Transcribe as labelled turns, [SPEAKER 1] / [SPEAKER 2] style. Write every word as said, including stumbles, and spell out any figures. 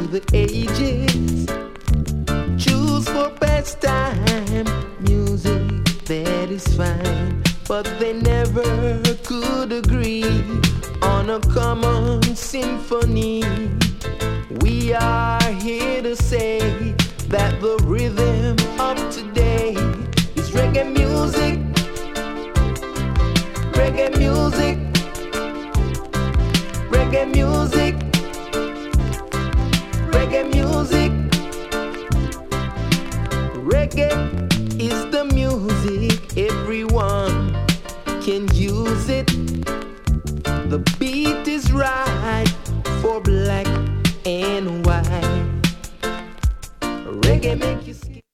[SPEAKER 1] the ages. Choose for pastime music that is fine, but they never could agree on a common symphony. We are here to say that the rhythm of today is reggae music, reggae music, reggae music, reggae music. Reggae is the music, everyone can use it. The beat is right for black and white. Reggae make you